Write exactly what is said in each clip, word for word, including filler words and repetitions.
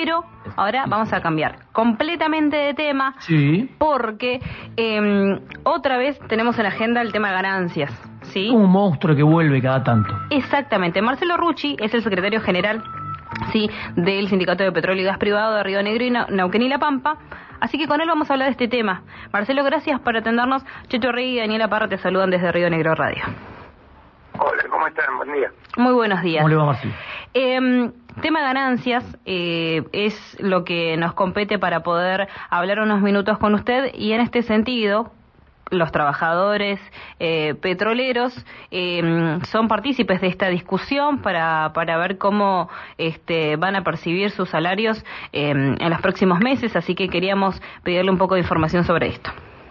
Pero ahora vamos a cambiar completamente de tema, sí, porque eh, otra vez tenemos en la agenda el tema de ganancias, ¿sí? Un monstruo que vuelve cada tanto. Exactamente. Marcelo Rucci es el secretario general, sí, del Sindicato de Petróleo y Gas Privado de Río Negro y Neuquén y La Pampa. Así que con él vamos a hablar de este tema. Marcelo, gracias por atendernos. Checho Rey y Daniela Parra te saludan desde Río Negro Radio. Hola, ¿cómo están? Buen día. Muy buenos días. ¿Cómo le va, Marcelo? Eh, tema ganancias eh, es lo que nos compete para poder hablar unos minutos con usted, y en este sentido los trabajadores eh, petroleros eh, son partícipes de esta discusión para para ver cómo este, van a percibir sus salarios eh, en los próximos meses, así que queríamos pedirle un poco de información sobre esto.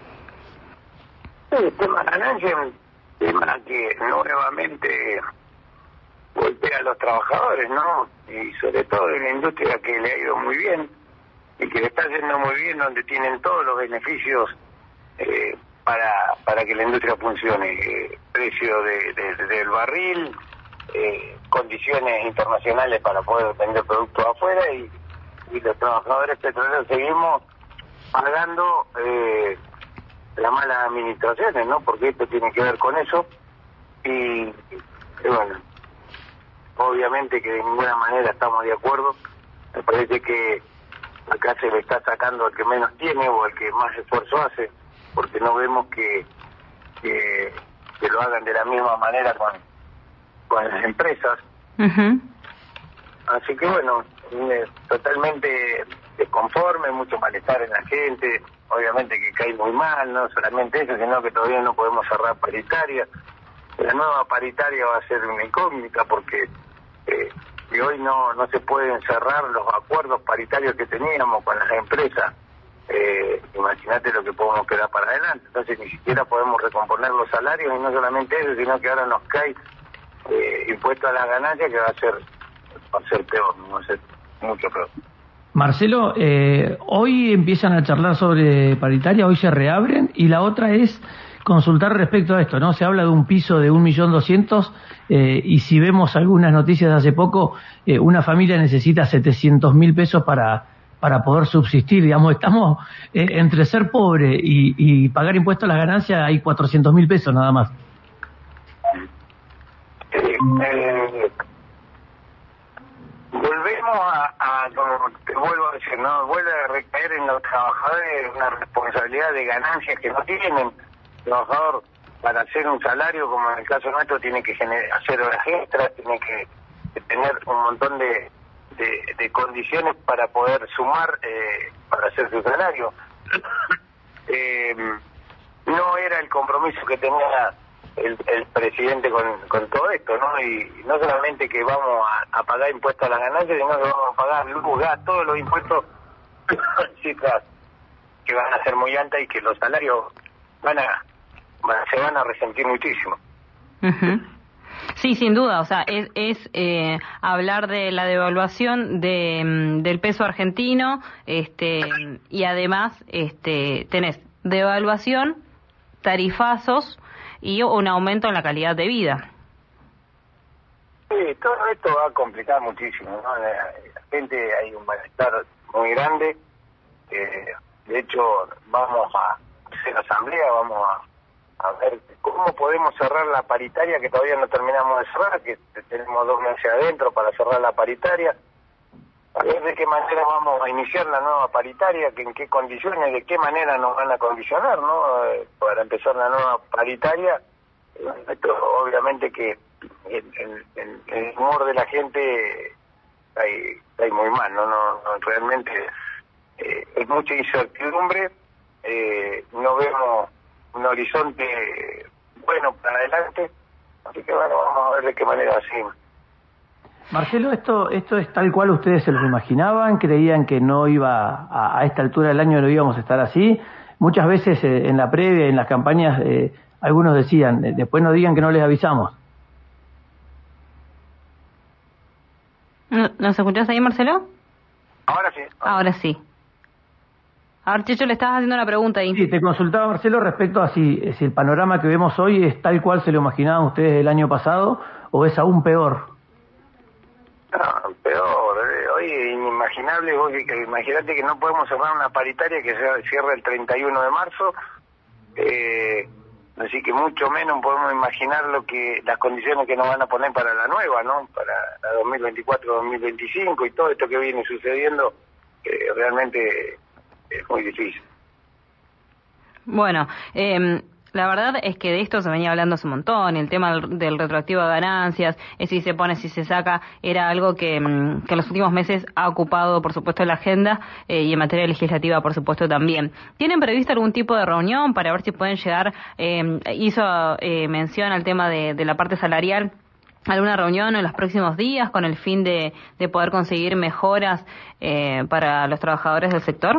Sí, el tema ganancia es un tema que nuevamente golpea a los trabajadores, ¿no? Y sobre todo en la industria que le ha ido muy bien y que le está yendo muy bien, donde tienen todos los beneficios eh, para para que la industria funcione, eh, precio de, de, del barril, eh, condiciones internacionales para poder vender productos afuera, y, y los trabajadores petroleros seguimos pagando eh, las malas administraciones, ¿no? Porque esto tiene que ver con eso, y, y bueno, obviamente que de ninguna manera estamos de acuerdo. Me parece que acá se le está sacando al que menos tiene o al que más esfuerzo hace, porque no vemos que, que, que lo hagan de la misma manera con, con las empresas. Uh-huh. Así que bueno, eh, totalmente desconforme, mucho malestar en la gente, obviamente que cae muy mal, no solamente eso, sino que todavía no podemos cerrar paritaria. La nueva paritaria va a ser una incógnita porque eh, y hoy no, no se pueden cerrar los acuerdos paritarios que teníamos con las empresas. Eh, imagínate lo que podemos quedar para adelante. Entonces ni siquiera podemos recomponer los salarios, y no solamente eso, sino que ahora nos cae eh, impuesto a las ganancias, que va a ser va a ser peor, va a ser mucho peor. Marcelo, eh, hoy empiezan a charlar sobre paritaria, hoy se reabren, y la otra es consultar respecto a esto, ¿no? Se habla de un piso de un millón doscientos, eh, y si vemos algunas noticias de hace poco, eh, una familia necesita setecientos mil pesos para para poder subsistir, digamos, estamos eh, entre ser pobre y, y pagar impuestos a las ganancias, hay cuatrocientos mil pesos nada más. Eh, eh, volvemos a, a, como te vuelvo a decir, ¿no? Vuelve a recaer en los trabajadores una responsabilidad de ganancias que no tienen. El trabajador, para hacer un salario, como en el caso nuestro, tiene que generar, hacer horas extras, tiene que, que tener un montón de De, de condiciones para poder sumar eh, para hacer su salario. eh, no era el compromiso que tenía el, el presidente con, con todo esto, ¿no? Y no solamente que vamos a, a pagar impuestos a las ganancias, sino que vamos a pagar luz, gas, todos los impuestos, cifras que van a ser muy altas y que los salarios van a, van, se van a resentir muchísimo. Uh-huh. Sí, sin duda, o sea, es, es eh, hablar de la devaluación de, del peso argentino, este, y además este, tenés devaluación, tarifazos y un aumento en la calidad de vida. Sí, todo esto va a complicar muchísimo, ¿no? La, la gente, hay un malestar muy grande, eh, de hecho vamos a hacer asamblea, vamos a a ver cómo podemos cerrar la paritaria, que todavía no terminamos de cerrar, que tenemos dos meses adentro para cerrar la paritaria, a ver de qué manera vamos a iniciar la nueva paritaria, que en qué condiciones, de qué manera nos van a condicionar, ¿no? Eh, para empezar la nueva paritaria, esto obviamente que en, en, en el humor de la gente hay, hay muy mal, ¿no? no, no realmente eh, hay mucha incertidumbre, eh, no vemos un horizonte bueno para adelante, así que bueno, vamos a ver de qué manera seguimos. Marcelo, esto esto es tal cual ustedes se lo imaginaban, creían que no iba a, a esta altura del año no íbamos a estar así. Muchas veces eh, en la previa, en las campañas, eh, algunos decían, eh, después no digan que no les avisamos. ¿Nos escuchás ahí, Marcelo? Ahora sí. Ahora, Ahora sí. A ver, Checho, le estabas haciendo una pregunta ahí. Sí, te consultaba, Marcelo, respecto a si, si el panorama que vemos hoy es tal cual se lo imaginaban ustedes el año pasado, o es aún peor. No, peor. Eh, hoy inimaginable. Vos que, imagínate que no podemos cerrar una paritaria que se cierra el treinta y uno de marzo, eh, así que mucho menos podemos imaginar lo que las condiciones que nos van a poner para la nueva, ¿no? Para la dos mil veinticuatro dos mil veinticinco y todo esto que viene sucediendo, eh, realmente es muy difícil. Bueno, eh, la verdad es que de esto se venía hablando hace un montón. El tema del, del retroactivo de ganancias, es si se pone, si se saca, era algo que, que en los últimos meses ha ocupado, por supuesto, la agenda eh, y en materia legislativa, por supuesto, también. ¿Tienen previsto algún tipo de reunión para ver si pueden llegar? Eh, hizo eh, mención al tema de, de la parte salarial. ¿Alguna reunión en los próximos días con el fin de, de poder conseguir mejoras eh, para los trabajadores del sector?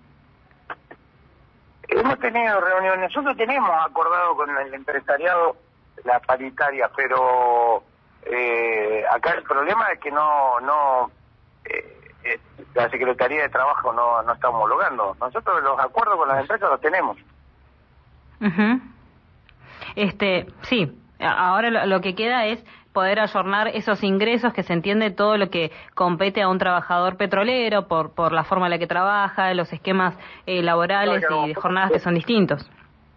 Hemos tenido reuniones, nosotros tenemos acordado con el empresariado la paritaria, pero eh, acá el problema es que no, no eh, eh, la Secretaría de Trabajo no, no está homologando. Nosotros los acuerdos con las empresas los tenemos. Uh-huh. Este, sí, ahora lo, lo que queda es poder ayornar esos ingresos, que se entiende todo lo que compete a un trabajador petrolero por por la forma en la que trabaja, los esquemas eh, laborales y de jornadas que son distintos.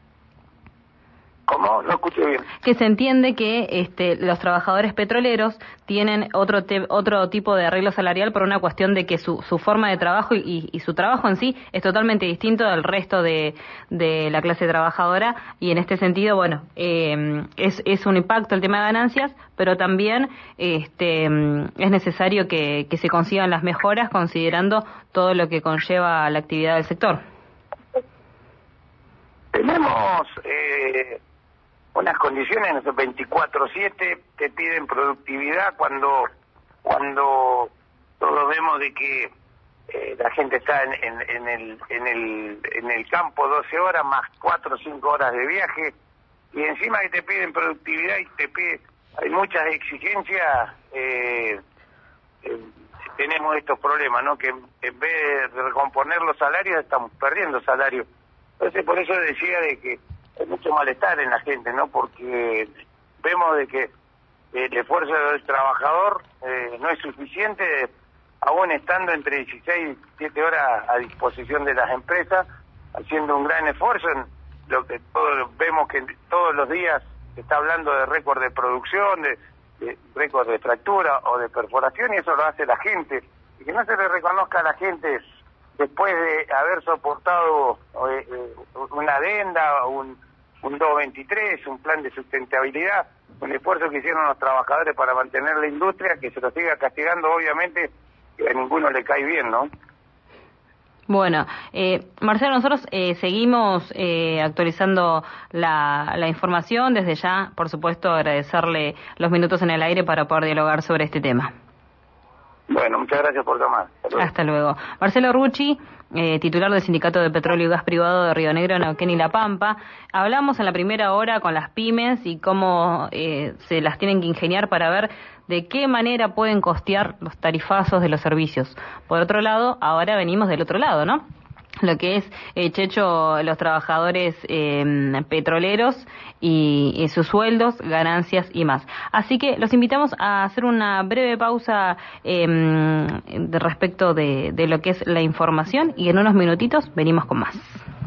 ¿Cómo? No escuché bien. Que se entiende que este, los trabajadores petroleros tienen otro te, otro tipo de arreglo salarial por una cuestión de que su, su forma de trabajo y, y su trabajo en sí es totalmente distinto del resto de, de la clase trabajadora, y en este sentido, bueno, eh, es, es un impacto el tema de ganancias, pero también este, es necesario que, que se consigan las mejoras considerando todo lo que conlleva la actividad del sector. Tenemos eh, unas condiciones, en veinticuatro siete te piden productividad cuando cuando todos vemos de que eh, la gente está en, en, en, el, en, el, en el campo doce horas más cuatro o cinco horas de viaje, y encima que te piden productividad y te piden, hay muchas exigencias, eh, eh, tenemos estos problemas, ¿no? Que en vez de recomponer los salarios estamos perdiendo salarios. Entonces por eso decía de que hay mucho malestar en la gente, ¿no? Porque vemos de que el esfuerzo del trabajador eh, no es suficiente, aún estando entre dieciséis y diecisiete horas a disposición de las empresas, haciendo un gran esfuerzo. En lo que todos vemos que todos los días se está hablando de récord de producción, de, de récord de fractura o de perforación, y eso lo hace la gente. Y que no se le reconozca a la gente después de haber soportado eh, eh, una adenda, un, un dos veintitrés, un plan de sustentabilidad, un esfuerzo que hicieron los trabajadores para mantener la industria, que se lo siga castigando, obviamente, que a ninguno le cae bien, ¿no? Bueno, eh, Marcelo, nosotros eh, seguimos eh, actualizando la, la información. Desde ya, por supuesto, agradecerle los minutos en el aire para poder dialogar sobre este tema. Bueno, muchas gracias por llamar. Hasta luego. Hasta luego. Marcelo Rucci, eh, titular del Sindicato de Petróleo y Gas Privado de Río Negro, Neuquén y La Pampa. Hablamos en la primera hora con las pymes y cómo eh, se las tienen que ingeniar para ver de qué manera pueden costear los tarifazos de los servicios. Por otro lado, ahora venimos del otro lado, ¿no? Lo que es, eh, Checho, los trabajadores eh, petroleros y, y sus sueldos, ganancias y más. Así que los invitamos a hacer una breve pausa eh, de respecto de, de lo que es la información, y en unos minutitos venimos con más.